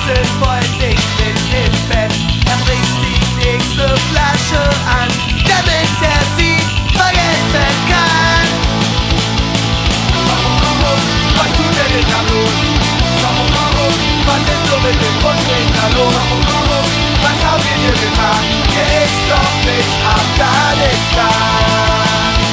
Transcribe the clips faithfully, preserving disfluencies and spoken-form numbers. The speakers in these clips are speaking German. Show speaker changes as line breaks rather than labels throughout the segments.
Gästen wollen nicht mit ins Bett. Er bringt die nächste Flasche an, damit er sie vergessen kann. Warum, warum, was tut er denn da los? Warum, warum, was ist nur mit dem Grundlegend da los? Warum, warum, was haben wir dir getan? Er ist doch nicht Afghanistan.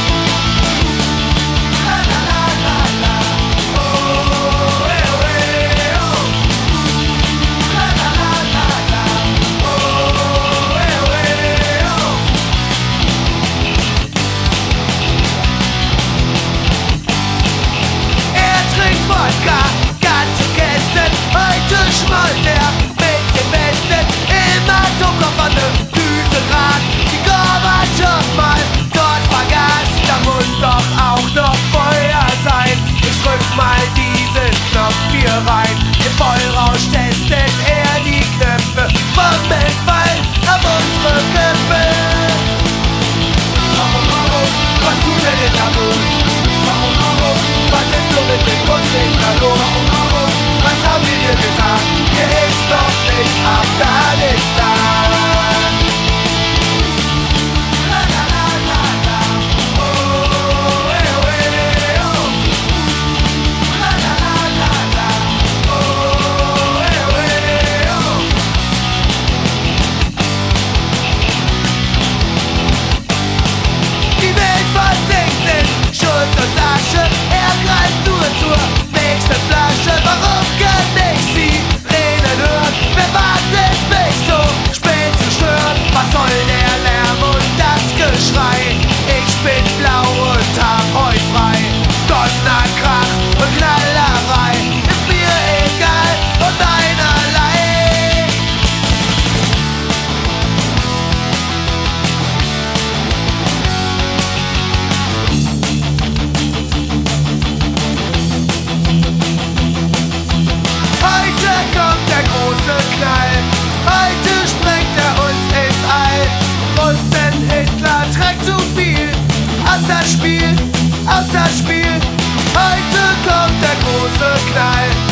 Schmollt er mit dem Besten im Atomkopf an ne Tüte Rad, die Gorbatschow mal dort vergaß. Da muss doch auch noch Feuer sein. Ich drück mal diesen Knopf hier rein. Im Vollrausch testet er die Knöpfe. Moment fallen auf unsere Köpfe. Warum, warum, was tut er denn da los? Warum, warum, was ist nur mit dem Grundlegend da los? Warum, warum, was haben wir dir gesagt? Hier ist doch nicht Afghanistan. La la la la la, oh eh oh eh oh. La la la la la, oh eh oh eh oh. Die Welt versinkt in Schuld und Asche. Er greift nur zur nächsten Flasche. Warum kann ich sie reden hören? Wer wartet mich so spät zu stören? Was soll der Lärm und das Geschrei? Ich bin blau und hab heute frei. Donner, Krach und Knallerei ist mir egal und einerlei. Heute kommt der große Knall, heute sprengt er uns ins All. Russen, Hitler trägt zu viel aus das Spiel, aus das Spiel. Heute kommt der große Knall.